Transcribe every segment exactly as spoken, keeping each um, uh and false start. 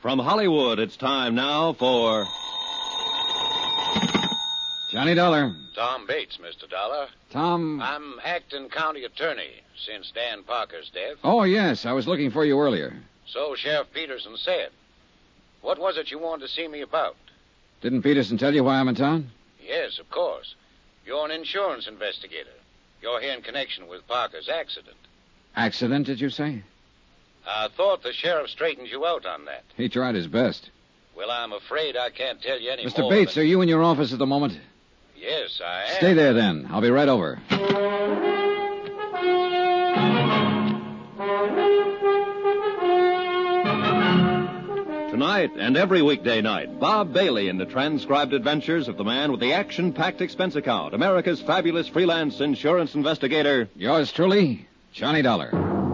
From Hollywood, it's time now for... Johnny Dollar. Tom Bates, Mister Dollar. Tom... I'm acting county attorney since Dan Parker's death. Oh, yes. I was looking for you earlier. So Sheriff Peterson said. What was it you wanted to see me about? Didn't Peterson tell you why I'm in town? Yes, of course. You're an insurance investigator. You're here in connection with Parker's accident. Accident, did you say? I thought the sheriff straightened you out on that. He tried his best. Well, I'm afraid I can't tell you any Mister more. Bates, than... are you in your office at the moment? Yes, I am. Stay there, then. I'll be right over. Tonight and every weekday night, Bob Bailey in the transcribed adventures of the man with the action-packed expense account, America's fabulous freelance insurance investigator. Yours truly, Johnny Dollar.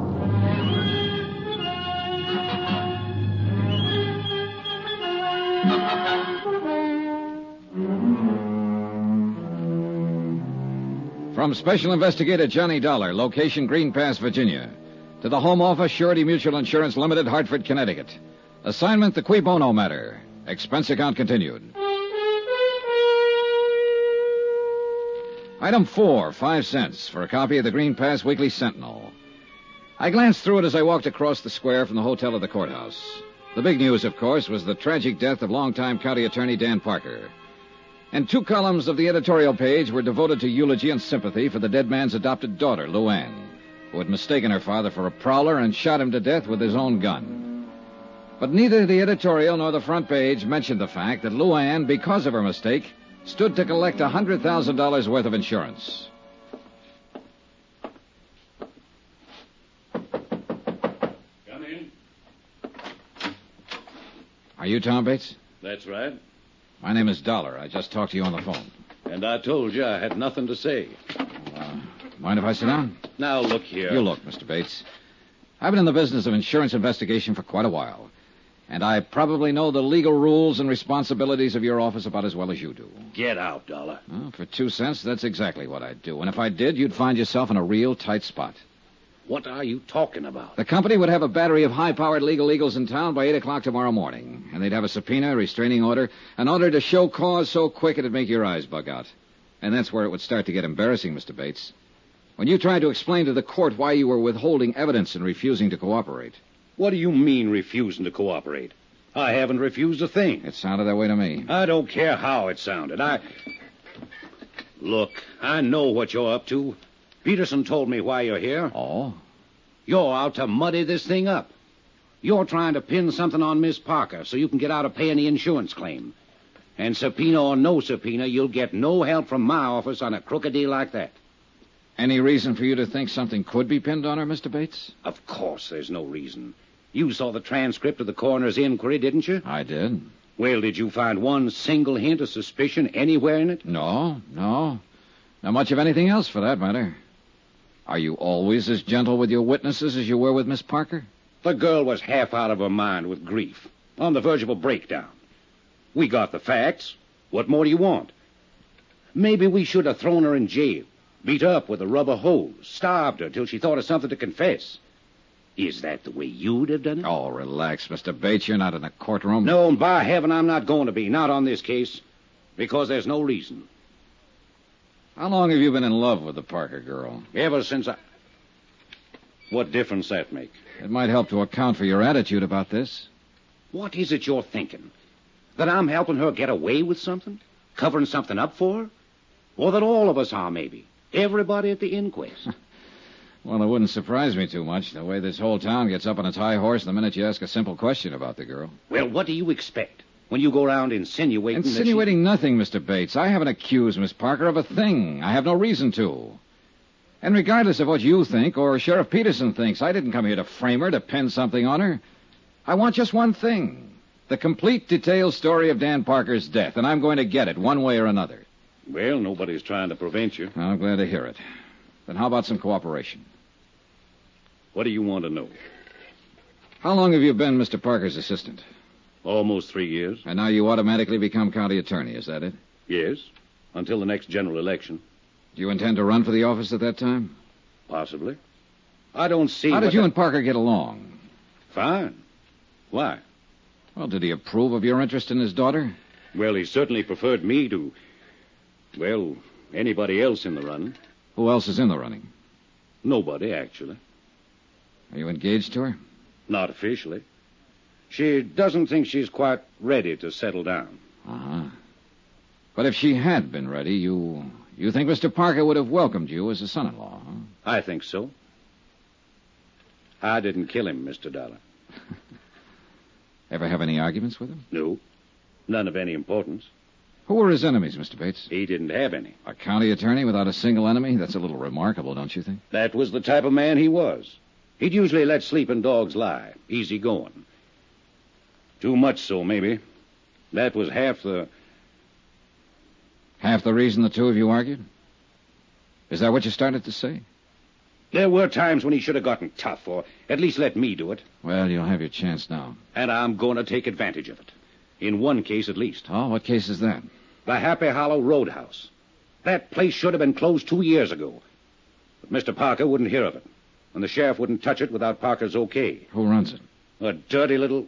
From Special Investigator Johnny Dollar, location Green Pass, Virginia, to the Home Office, Surety Mutual Insurance Limited, Hartford, Connecticut. Assignment, the Cui Bono matter. Expense account continued. Item four, five cents for a copy of the Green Pass Weekly Sentinel. I glanced through it as I walked across the square from the hotel to the courthouse. The big news, of course, was the tragic death of longtime county attorney Dan Parker. And two columns of the editorial page were devoted to eulogy and sympathy for the dead man's adopted daughter, Luann, who had mistaken her father for a prowler and shot him to death with his own gun. But neither the editorial nor the front page mentioned the fact that Luann, because of her mistake, stood to collect one hundred thousand dollars worth of insurance. Come in. Are you Tom Bates? That's right. My name is Dollar. I just talked to you on the phone. And I told you I had nothing to say. Uh, mind if I sit down? Now, look here. You look, Mister Bates. I've been in the business of insurance investigation for quite a while. And I probably know the legal rules and responsibilities of your office about as well as you do. Get out, Dollar. Well, for two cents, that's exactly what I'd do. And if I did, you'd find yourself in a real tight spot. What are you talking about? The company would have a battery of high-powered legal eagles in town by eight o'clock tomorrow morning. And they'd have a subpoena, a restraining order, an order to show cause so quick it'd make your eyes bug out. And that's where it would start to get embarrassing, Mister Bates. When you tried to explain to the court why you were withholding evidence and refusing to cooperate. What do you mean, refusing to cooperate? I haven't refused a thing. It sounded that way to me. I don't care how it sounded. I... Look, I know what you're up to. Peterson told me why you're here. Oh? You're out to muddy this thing up. You're trying to pin something on Miss Parker so you can get out of paying the insurance claim. And subpoena or no subpoena, you'll get no help from my office on a crooked deal like that. Any reason for you to think something could be pinned on her, Mister Bates? Of course there's no reason. You saw the transcript of the coroner's inquiry, didn't you? I did. Well, did you find one single hint of suspicion anywhere in it? No, no. Not much of anything else, for that matter. Are you always as gentle with your witnesses as you were with Miss Parker? The girl was half out of her mind with grief, on the verge of a breakdown. We got the facts. What more do you want? Maybe we should have thrown her in jail, beat her up with a rubber hose, starved her till she thought of something to confess. Is that the way you'd have done it? Oh, relax, Mister Bates. You're not in a courtroom. No, and by heaven, I'm not going to be. Not on this case. Because there's no reason. How long have you been in love with the Parker girl? Ever since I... What difference that make? It might help to account for your attitude about this. What is it you're thinking? That I'm helping her get away with something? Covering something up for her? Or that all of us are, maybe? Everybody at the inquest? Well, it wouldn't surprise me too much, the way this whole town gets up on its high horse the minute you ask a simple question about the girl. Well, what do you expect when you go around insinuating Insinuating that she... nothing, Mister Bates. I haven't accused Miss Parker of a thing. I have no reason to. And regardless of what you think or Sheriff Peterson thinks, I didn't come here to frame her, to pin something on her. I want just one thing. The complete, detailed story of Dan Parker's death, and I'm going to get it one way or another. Well, nobody's trying to prevent you. I'm glad to hear it. Then how about some cooperation? What do you want to know? How long have you been Mister Parker's assistant? Almost three years. And now you automatically become county attorney, is that it? Yes, until the next general election. Do you intend to run for the office at that time? Possibly. I don't see... How did what you the... and Parker get along? Fine. Why? Well, did he approve of your interest in his daughter? Well, he certainly preferred me to, well, anybody else in the running. Who else is in the running? Nobody, actually. Are you engaged to her? Not officially. She doesn't think she's quite ready to settle down. Uh-huh. But if she had been ready, you you think Mister Parker would have welcomed you as a son-in-law, huh? I think so. I didn't kill him, Mister Dollar. Ever have any arguments with him? No. None of any importance. Who were his enemies, Mister Bates? He didn't have any. A county attorney without a single enemy? That's a little remarkable, don't you think? That was the type of man he was. He'd usually let sleeping dogs lie. Easy going. Too much so, maybe. That was half the... Half the reason the two of you argued? Is that what you started to say? There were times when he should have gotten tough, or at least let me do it. Well, you'll have your chance now. And I'm going to take advantage of it. In one case, at least. Oh, what case is that? The Happy Hollow Roadhouse. That place should have been closed two years ago. But Mister Parker wouldn't hear of it. And the sheriff wouldn't touch it without Parker's okay. Who runs it? A dirty little...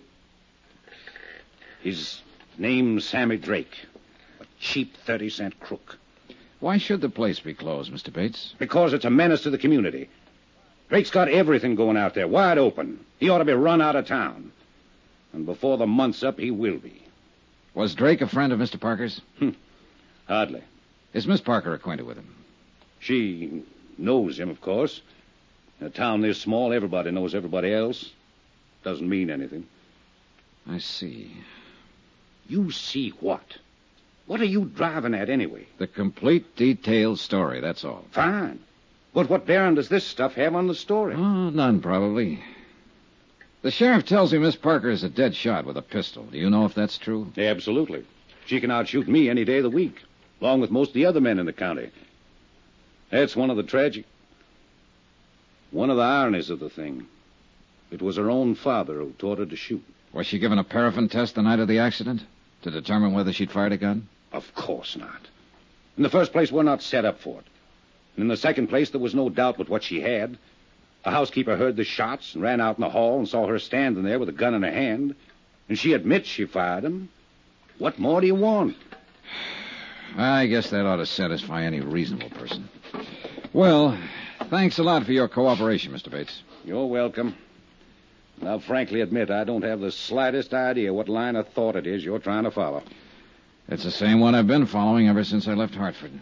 His name's Sammy Drake. A cheap thirty-cent crook. Why should the place be closed, Mister Bates? Because it's a menace to the community. Drake's got everything going out there, wide open. He ought to be run out of town. And before the month's up, he will be. Was Drake a friend of Mister Parker's? Hm. Hardly. Is Miss Parker acquainted with him? She knows him, of course. In a town this small, everybody knows everybody else. Doesn't mean anything. I see. You see what? What are you driving at, anyway? The complete, detailed story, that's all. Fine. But what bearing does this stuff have on the story? Oh, none, probably. The sheriff tells me Miss Parker is a dead shot with a pistol. Do you know if that's true? Absolutely. She can outshoot me any day of the week, along with most of the other men in the county. That's one of the tragic... One of the ironies of the thing. It was her own father who taught her to shoot. Was she given a paraffin test the night of the accident to determine whether she'd fired a gun? Of course not. In the first place, we're not set up for it. And in the second place, there was no doubt but what she had. The housekeeper heard the shots and ran out in the hall and saw her standing there with a gun in her hand. And she admits she fired them. What more do you want? I guess that ought to satisfy any reasonable person. Well, thanks a lot for your cooperation, Mister Bates. You're welcome. And I'll frankly admit I don't have the slightest idea what line of thought it is you're trying to follow. It's the same one I've been following ever since I left Hartford.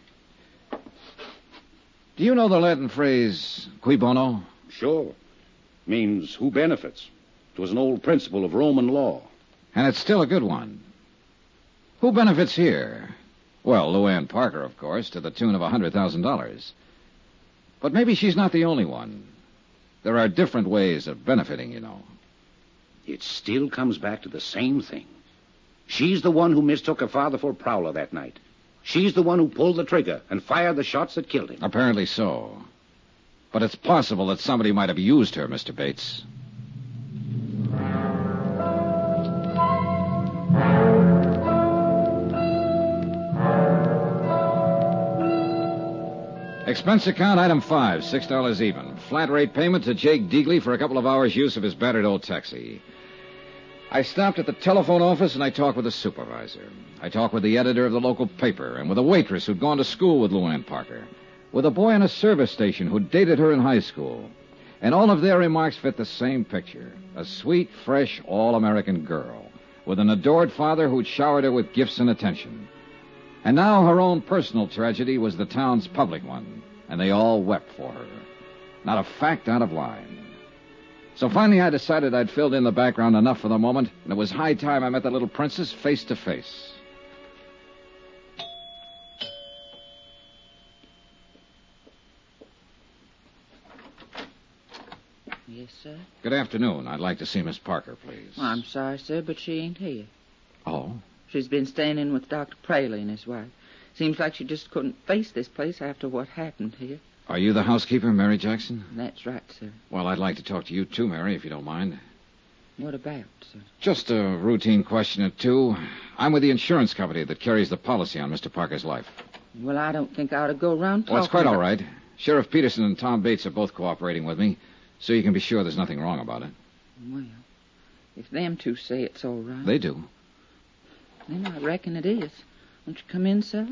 Do you know the Latin phrase, cui bono? Sure. Means who benefits. It was an old principle of Roman law. And it's still a good one. Who benefits here? Well, Luann Parker, of course, to the tune of one hundred thousand dollars. But maybe she's not the only one. There are different ways of benefiting, you know. It still comes back to the same thing. She's the one who mistook her father for a prowler that night. She's the one who pulled the trigger and fired the shots that killed him. Apparently so. But it's possible that somebody might have used her, Mister Bates. Expense account item five, six dollars even. Flat rate payment to Jake Deagley for a couple of hours' use of his battered old taxi. I stopped at the telephone office and I talked with the supervisor. I talked with the editor of the local paper and with a waitress who'd gone to school with Luann Parker, with a boy in a service station who'd dated her in high school. And all of their remarks fit the same picture. A sweet, fresh, all-American girl with an adored father who'd showered her with gifts and attention. And now her own personal tragedy was the town's public one, and they all wept for her. Not a fact out of line. So finally I decided I'd filled in the background enough for the moment, and it was high time I met the little princess face to face. Yes, sir? Good afternoon. I'd like to see Miss Parker, please. Well, I'm sorry, sir, but she ain't here. Oh? She's been staying in with Doctor Praley and his wife. Seems like she just couldn't face this place after what happened here. Are you the housekeeper, Mary Jackson? That's right, sir. Well, I'd like to talk to you too, Mary, if you don't mind. What about, sir? Just a routine question or two. I'm with the insurance company that carries the policy on Mister Parker's life. Well, I don't think I ought to go around talking Well, it's quite about... all right. Sheriff Peterson and Tom Bates are both cooperating with me, so you can be sure there's nothing wrong about it. Well, If them two say it's all right. They do. Then I reckon it is. Won't you come in, sir?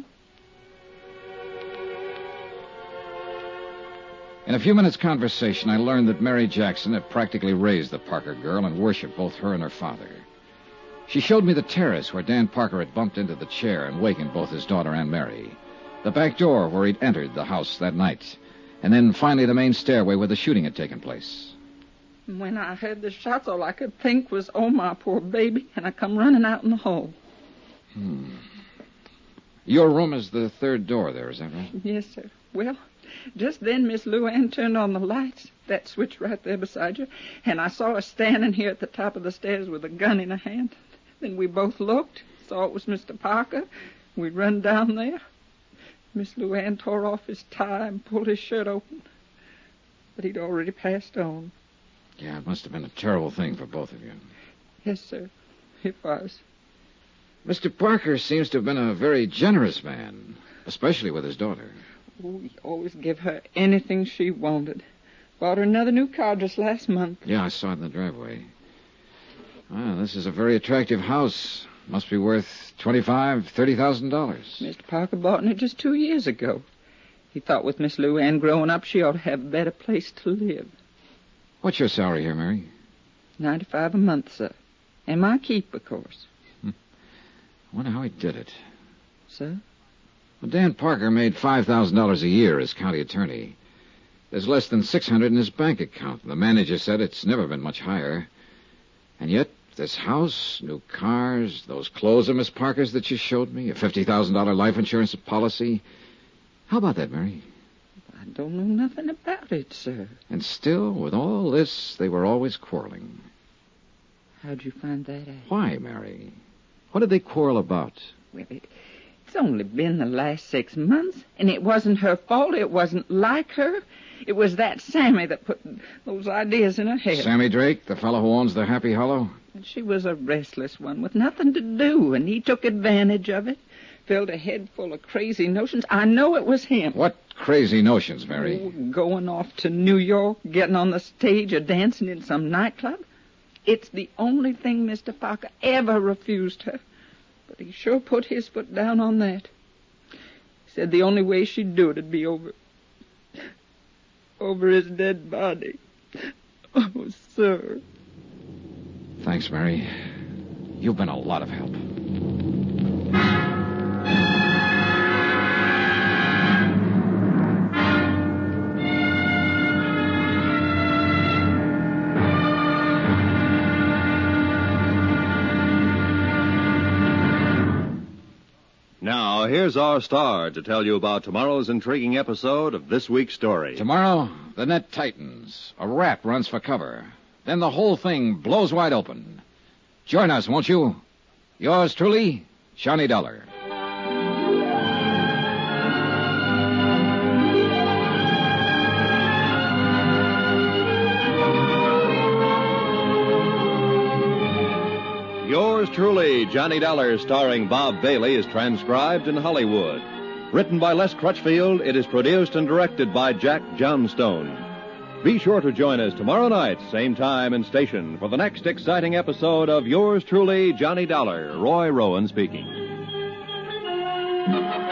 In a few minutes' conversation, I learned that Mary Jackson had practically raised the Parker girl and worshipped both her and her father. She showed me the terrace where Dan Parker had bumped into the chair and wakened both his daughter and Mary, the back door where he'd entered the house that night, and then finally the main stairway where the shooting had taken place. When I heard the shots, all I could think was, oh, my poor baby, and I come running out in the hall. Hmm. Your room is the third door there, is that right? Yes, sir. Well, just then Miss Luann turned on the lights, that switch right there beside you, and I saw her standing here at the top of the stairs with a gun in her hand. Then we both looked, saw it was Mister Parker. We run down there. Miss Luann tore off his tie and pulled his shirt open, but he'd already passed on. Yeah, it must have been a terrible thing for both of you. Yes, sir, it was. Mister Parker seems to have been a very generous man, especially with his daughter. Oh, he always gave her anything she wanted. Bought her another new car just last month. Yeah, I saw it in the driveway. Well, this is a very attractive house. Must be worth twenty-five thousand dollars, thirty thousand dollars. Mister Parker bought it just two years ago. He thought with Miss Luann growing up, she ought to have a better place to live. What's your salary here, Mary? Ninety-five a month, sir. And my keep, of course. Hmm. I wonder how he did it. Sir? Well, Dan Parker made five thousand dollars a year as county attorney. There's less than six hundred dollars in his bank account. The manager said it's never been much higher. And yet, this house, new cars, those clothes of Miss Parker's that you showed me, a fifty thousand dollars life insurance policy. How about that, Mary? I don't know nothing about it, sir. And still, with all this, they were always quarreling. How'd you find that out? Why, Mary? What did they quarrel about? Well, it, it's only been the last six months, and it wasn't her fault. It wasn't like her. It was that Sammy that put those ideas in her head. Sammy Drake, the fellow who owns the Happy Hollow? And she was a restless one with nothing to do, and he took advantage of it. Filled her head full of crazy notions. I know it was him. What crazy notions, Mary? Oh, going off to New York, getting on the stage, or dancing in some nightclub. It's the only thing Mister Parker ever refused her. But he sure put his foot down on that. He said the only way she'd do it would be over... over his dead body. Oh, sir. Thanks, Mary. You've been a lot of help. Now, here's our star to tell you about tomorrow's intriguing episode of this week's story. Tomorrow, the net tightens. A rat runs for cover. Then the whole thing blows wide open. Join us, won't you? Yours truly, Johnny Dollar. Yours truly, Johnny Dollar, starring Bob Bailey, is transcribed in Hollywood. Written by Les Crutchfield, it is produced and directed by Jack Johnstone. Be sure to join us tomorrow night, same time and station, for the next exciting episode of Yours truly, Johnny Dollar. Roy Rowan speaking.